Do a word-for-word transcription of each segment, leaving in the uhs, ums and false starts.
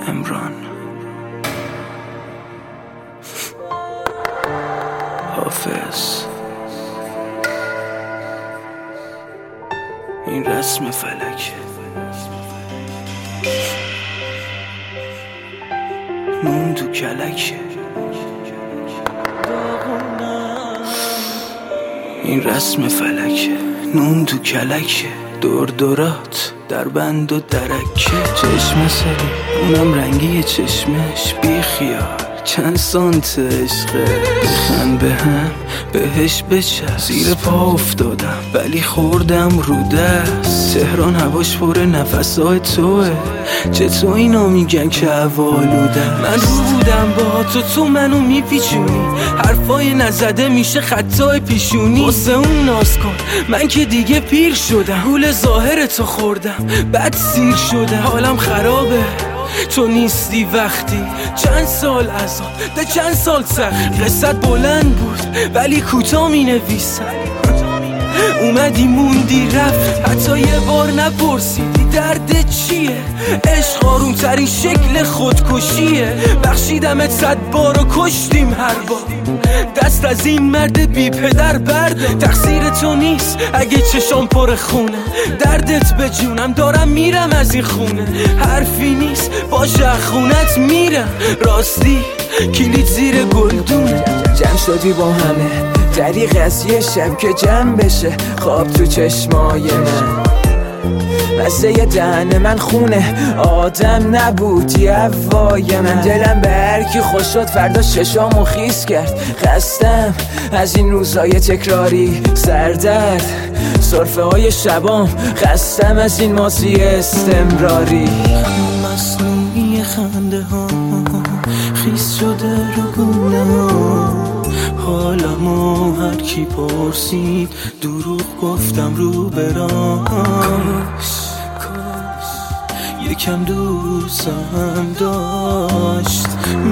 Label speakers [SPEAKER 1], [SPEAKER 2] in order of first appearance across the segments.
[SPEAKER 1] امران حافظ. این رسم فلکه، نون تو کلکه. این رسم فلکه، نون تو کلکه. دور دورات در بند و درکه. چشم سری اونم رنگی چشمش، بی خیال چند سانت عشقه. بخند به هم بهش بچست، زیر پا افتادم ولی خوردم رو دست. تهران هواش پر نفسای توه، چطور اینا میگن که هوالودم. من رو بودم با تو، تو منو میپیچونی. حرفای نزده میشه خطای پیشونی. واسه اون ناز کن، من که دیگه پیر شدم. گول ظاهر تو خوردم بعد سیر شدم. حالم خرابه تو نیستی وقتی. چند سال عذاب ده چند سال سخت. قصت بلند بود ولی کوتاه می نویسم. اومدی موندی رفت، حتی یه بار نپرسیدی درد چیه. عشق آروم ترین شکل خودکشیه. بخشیدمت صد بار و کشتیم هر بار. دست از این مرد بی پدر برده. تقصیر تو نیست اگه چشام پر خونه. دردت به جونم، دارم میرم از این خونه. حرفی نیست باشه خونت میرم. راستی کلید زیر گلدونه.
[SPEAKER 2] جمع شدی با همه طریق از یه شب که جمع بشه. خواب تو چشمای من، بسته یه دهن من خونه. آدم نبودی هوای من. دلم به هرکی خوش شد فردا ششامو خیس کرد. خستم از این روزای تکراری، سردرد صرفه های شبام. خستم از این ماضی استمراری.
[SPEAKER 1] مصنوعی خنده ها خیس شده رو گونه ها. حالمو هر کی پرسید دروغ گفتم رو برام. کاش کاش یکم دوستم داشت.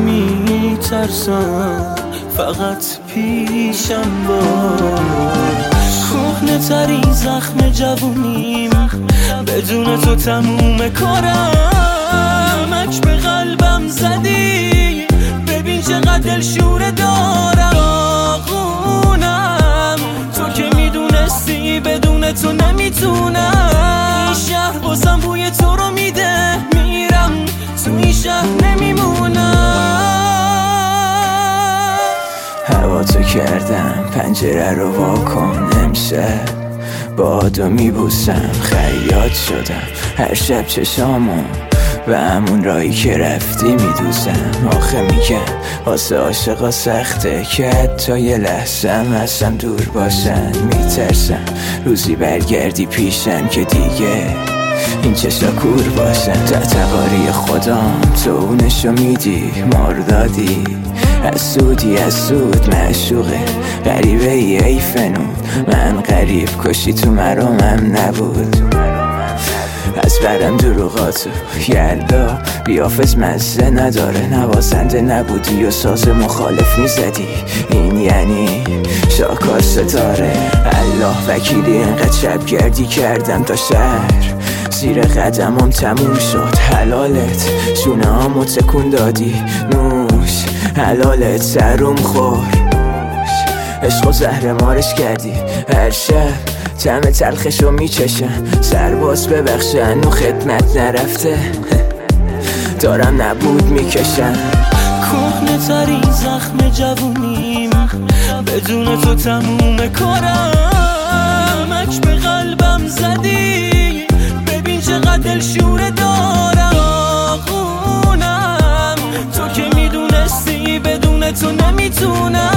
[SPEAKER 1] میترسم فقط پیشم باش. کهنه ترین زخم جوونیم، بدون تو تموم کارم. اک به قلبم زدی، ببین چقدر دلشوره دارم. آقونم تو که میدونستی بدون تو نمیتونم. این شهر بازم بوی تو رو میده، میرم تو این شهر نمیمونم.
[SPEAKER 2] هوا تو کردم پنجره رو واکن. امشب بادو میبوسم، خیاط شدم هر شب چشامو و همون رایی که رفتی میدوزم. آخه میگم واسه عاشقا سخته که حتی یه لحظه هم ازم دور باشن. میترسم روزی برگردی پیشم که دیگه این چشا کور باشن. تا تقاری خودم تو اونشو میدی مردادی. از سودی از سود معشوقه غریبه ای ای فنون. من غریب کشی تو مرامم نبود. از برم دروغاتو یلا بیافز مزه نداره. نوازنده نبودی و ساز مخالف میزدی. این یعنی شاکار ستاره. الله وکیلی اینقدر شبگردی کردم تا شهر زیر قدمم تموم شد. حلالت شونه هامو تکون دادی. نوش حلالت سروم خور. عشق و زهر مارش کردی. هر شب طعم تلخشو میچشم. سرباز ببخشه هنو خدمت نرفته. دارم نبود میکشم.
[SPEAKER 1] کهنه ترین زخم جوونیم، بدون تو تموم کارم. اک به قلبم زدی، ببین چقدر دلشوره دارم. آقونم تو که میدونستی بدون تو نمیتونم.